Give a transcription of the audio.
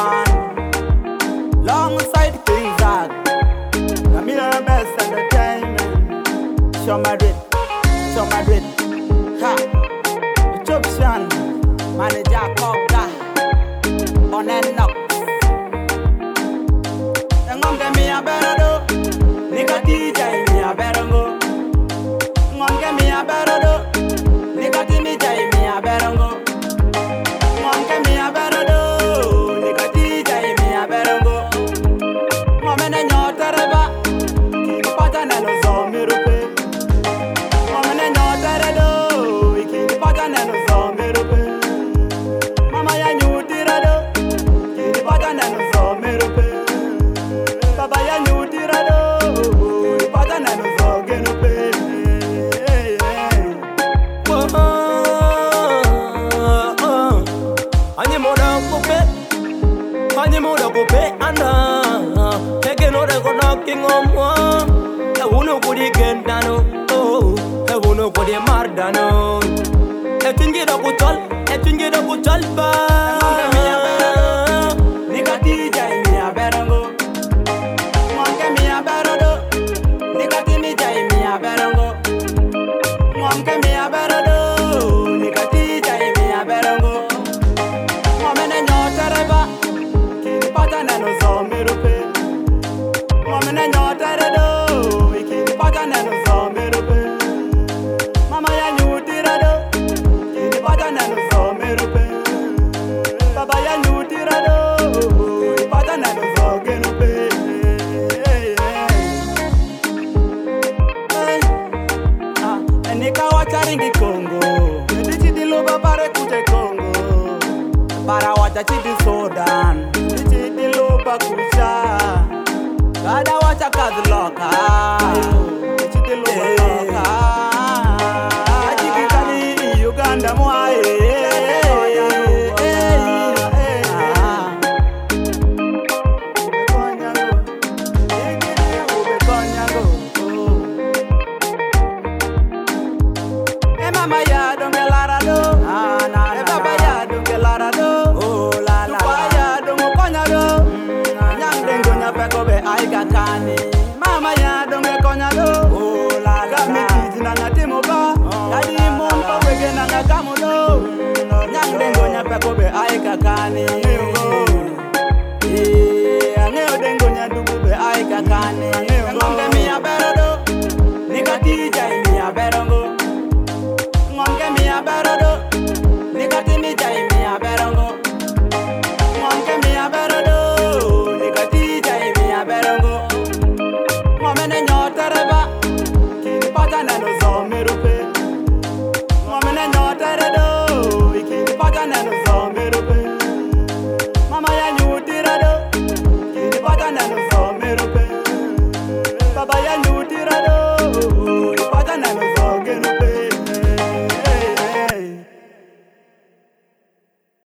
man. Alongside King Zag, Camila Best Entertainment. Show Madrid, ha. Egyptian, manager Cobra, on and up. Ngom ke mi abero do, nika DJ mi abero go. Ngom ke mi abero do, nika timi jai mi abero go. Ngom ke mi abero do, nika DJ mi abero go. Ngom ene nyotere ba, kini pata neno zo mi rupe. Ngom ene nyotere do, kini pata neno zo mi rupe. Mama ya nyutira do, kini pata neno zo mi rupe. Baba ya nyutira do, pata neno zo geno pe. Anye moda kope anda, ege no de ko knocking on one. E uno kudi gendano, oh, e uno kudi mardano. E tingi do kutol ba. Nika DJ mi aberango. Monke mi aberado, nika timi jai mi aberango. Monke mi aberado, nika DJ mi aberango. Momene nyotere ba, kini pata neno zo mi rupe. Momene nyotere do, kini pata neno zo mi rupe. Mama ya nyutira do, kini pata neno zo mi rupe. Baba ya nyutira do, kini pata neno zo geno pe. Enika wacharingi Congo, edichidi loba pare kute Congo. Para wacha chidi Sudan, edichidi loba kusha. Kada wacha kazi loka, edichidi loba loka. Ajiki kani Uganda mwae. Mama ya donge larado, baba ya donge larado, oh la la. Tupa ya donge konya do, nyang dengo nya peko be aiga kani. Mama ya donge konya do, oh la la. Kami kiji na ngatimo ba, kadi mumpa wege na ngakamu do, nyang dengo nya peko be aiga kani.